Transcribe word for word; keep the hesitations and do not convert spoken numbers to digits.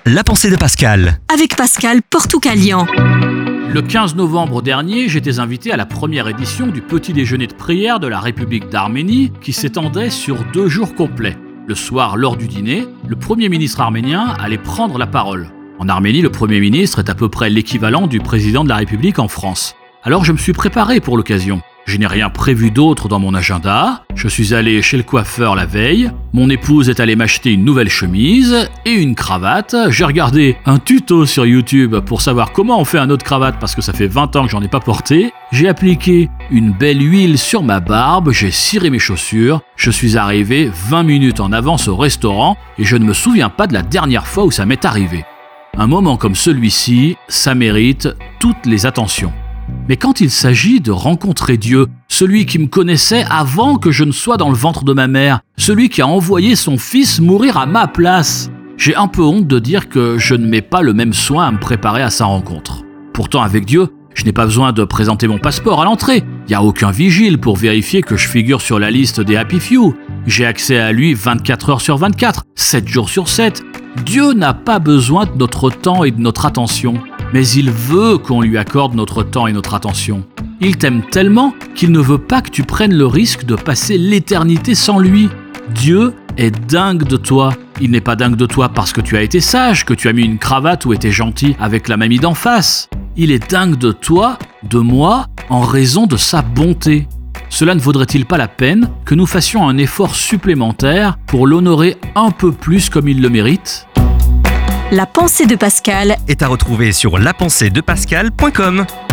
La pensée de Pascal. Avec Pascal Portoucalian. Le quinze novembre dernier, j'étais invité à la première édition du petit déjeuner de prière de la République d'Arménie qui s'étendait sur deux jours complets. Le soir, lors du dîner, le Premier ministre arménien allait prendre la parole. En Arménie, le Premier ministre est à peu près l'équivalent du président de la République en France. Alors je me suis préparé pour l'occasion. Je n'ai rien prévu d'autre dans mon agenda. Je suis allé chez le coiffeur la veille. Mon épouse est allée m'acheter une nouvelle chemise et une cravate. J'ai regardé un tuto sur YouTube pour savoir comment on fait un nœud de cravate parce que ça fait vingt ans que j'en ai pas porté. J'ai appliqué une belle huile sur ma barbe, j'ai ciré mes chaussures. Je suis arrivé vingt minutes en avance au restaurant et je ne me souviens pas de la dernière fois où ça m'est arrivé. Un moment comme celui-ci, ça mérite toutes les attentions. Mais quand il s'agit de rencontrer Dieu, celui qui me connaissait avant que je ne sois dans le ventre de ma mère, celui qui a envoyé son fils mourir à ma place, j'ai un peu honte de dire que je ne mets pas le même soin à me préparer à sa rencontre. Pourtant, avec Dieu, je n'ai pas besoin de présenter mon passeport à l'entrée. Il n'y a aucun vigile pour vérifier que je figure sur la liste des Happy Few. J'ai accès à lui vingt-quatre heures sur vingt-quatre, sept jours sur sept. Dieu n'a pas besoin de notre temps et de notre attention. Mais il veut qu'on lui accorde notre temps et notre attention. Il t'aime tellement qu'il ne veut pas que tu prennes le risque de passer l'éternité sans lui. Dieu est dingue de toi. Il n'est pas dingue de toi parce que tu as été sage, que tu as mis une cravate ou été gentil avec la mamie d'en face. Il est dingue de toi, de moi, en raison de sa bonté. Cela ne vaudrait-il pas la peine que nous fassions un effort supplémentaire pour l'honorer un peu plus comme il le mérite ? La pensée de Pascal Est à retrouver sur la pensée de pascal point com.